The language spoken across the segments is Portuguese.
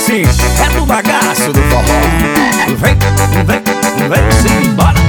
sim, é do bagaço do forró. Vem, vem, vem sim, bora.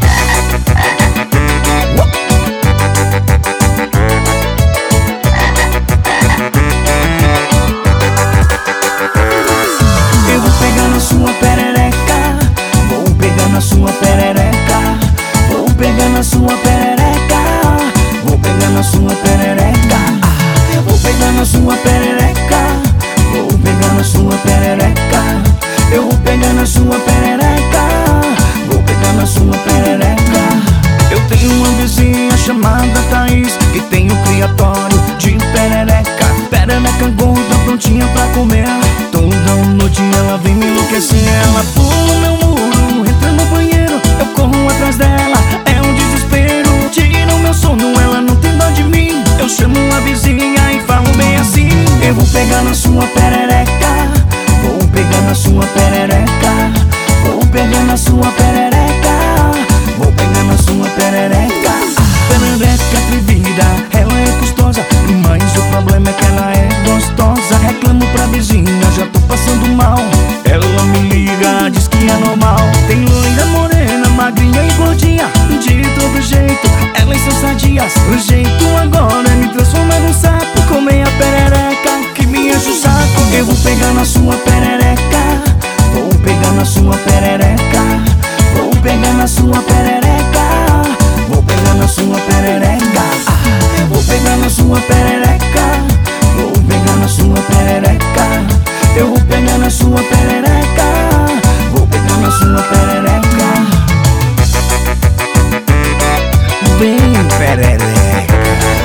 Eu vou pegar na sua perereca, vou pegar na sua perereca, vou pegar na sua perereca, vou pegar na sua perereca, vou pegar na sua perereca, vou pegar na sua perereca, eu vou pegar na sua perereca, vou pegar na sua perereca. Eu tenho uma vizinha chamada Thaís, que tem um criatório de perereca. Perereca gorda prontinha pra comer, toda noite ela vem me enlouquecer. Ela pula meu muro, entra no banheiro, eu corro atrás dela, é um desespero. Tira o meu sono, ela não tem dó de mim. Eu chamo a vizinha e falo bem assim: eu vou pegar na sua perereca, vou pegar na sua perereca, vou pegar na sua perereca, vou pegar na sua perereca. Perereca atrevida, ela é custosa, mas o problema é que ela é gostosa. Reclamo pra vizinha, já tô passando mal. Ela me liga, diz que é normal. Tem loira, morena, magrinha e gordinha, de todo jeito, elas são sadias. O jeito agora é me transformar num sapo, comer a perereca que me enche o saco. Eu vou pegar na sua perereca, vou pegar na sua perereca, vou pegar na sua perereca, vou pegar na sua perereca, vou pegar na sua perereca, vou pegar na sua perereca, eu vou pegar na sua perereca, vou pegar na sua perereca. Vem perereca.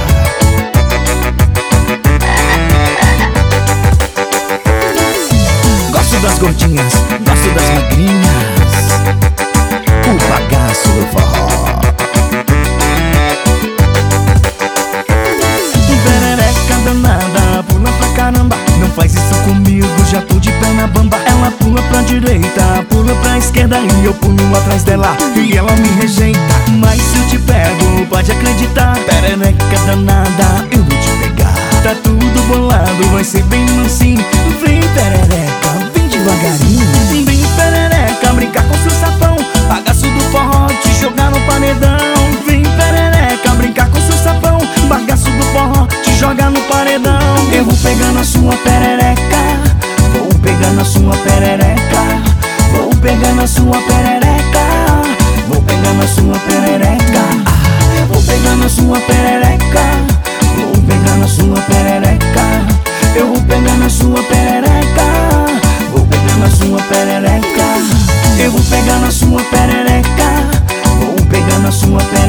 Gosto das gordinhas, gosto das magrinhas, o bagaço do forró. Perereca danada, pula pra caramba, não faz isso comigo, já tô de pé na bamba. Ela pula pra direita, pula pra esquerda e eu pulo atrás dela e ela me rejeita. Mas se eu te pego, pode acreditar, perereca danada, eu vou te pegar. Tá tudo bolado, vai ser bem mansinho. Vem perereca, vem devagarinho. Vem perereca, brincar com seu sapão, bagaço do forró, te jogar no paredão. Vem perereca, brincar com seu sapão, bagaço do forró, te jogar no paredão. Eu vou pegar na sua perereca, vou pegar na sua perereca, vou pegar na sua perereca, vou pegar na sua perereca, vou pegar na sua perereca, vou pegar na sua perereca, eu vou pegar na sua perereca, vou pegar na sua perereca, eu vou pegar na sua perereca, vou pegar na sua perereca.